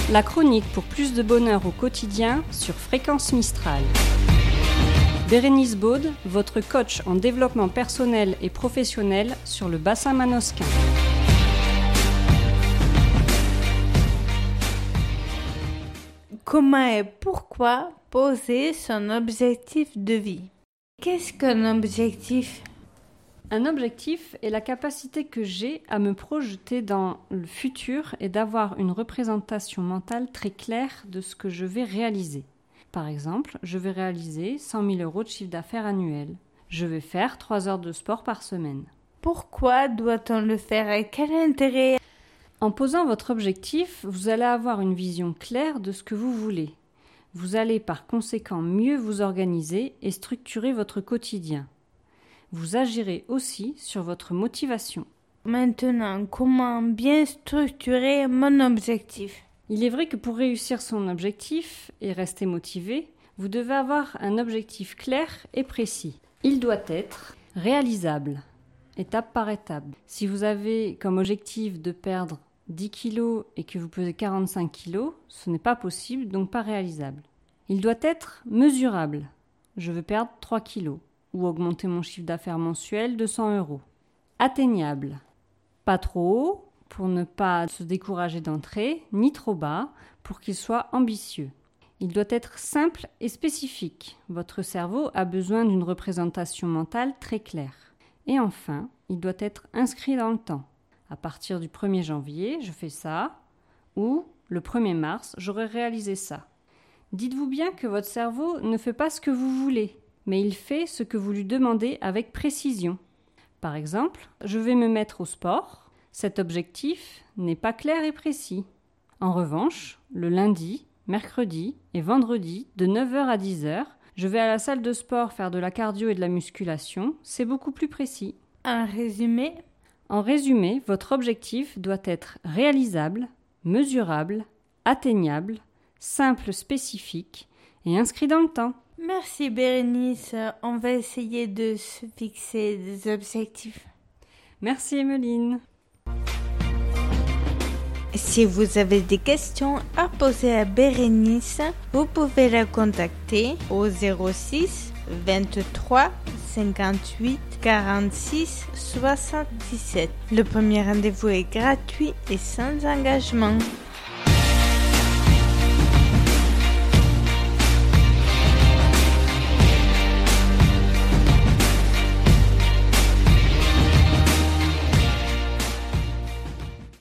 La chronique pour plus de bonheur au quotidien sur Fréquence Mistral. Bérénice Baude, votre coach en développement personnel et professionnel sur le bassin manosquin. Comment et pourquoi poser son objectif de vie? Qu'est-ce qu'un objectif? Un objectif est la capacité que j'ai à me projeter dans le futur et d'avoir une représentation mentale très claire de ce que je vais réaliser. Par exemple, je vais réaliser 100 000 € de chiffre d'affaires annuel. Je vais faire 3 heures de sport par semaine. Pourquoi doit-on le faire et quel intérêt? En posant votre objectif, vous allez avoir une vision claire de ce que vous voulez. Vous allez par conséquent mieux vous organiser et structurer votre quotidien. Vous agirez aussi sur votre motivation. Maintenant, comment bien structurer mon objectif? Il est vrai que pour réussir son objectif et rester motivé, vous devez avoir un objectif clair et précis. Il doit être réalisable, étape par étape. Si vous avez comme objectif de perdre 10 kg et que vous pesez 45 kg, ce n'est pas possible, donc pas réalisable. Il doit être mesurable. Je veux perdre 3 kg ou augmenter mon chiffre d'affaires mensuel de 100 €. Atteignable. Pas trop haut pour ne pas se décourager d'entrer, ni trop bas pour qu'il soit ambitieux. Il doit être simple et spécifique. Votre cerveau a besoin d'une représentation mentale très claire. Et enfin, il doit être inscrit dans le temps. À partir du 1er janvier, je fais ça, ou le 1er mars, j'aurai réalisé ça. Dites-vous bien que votre cerveau ne fait pas ce que vous voulez, mais il fait ce que vous lui demandez avec précision. Par exemple, je vais me mettre au sport. Cet objectif n'est pas clair et précis. En revanche, le lundi, mercredi et vendredi, de 9h à 10h, je vais à la salle de sport faire de la cardio et de la musculation. C'est beaucoup plus précis. En résumé, votre objectif doit être réalisable, mesurable, atteignable, simple, spécifique et inscrit dans le temps. Merci Bérénice, on va essayer de se fixer des objectifs. Merci Emeline. Si vous avez des questions à poser à Bérénice, vous pouvez la contacter au 06 23 58 46 77. Le premier rendez-vous est gratuit et sans engagement.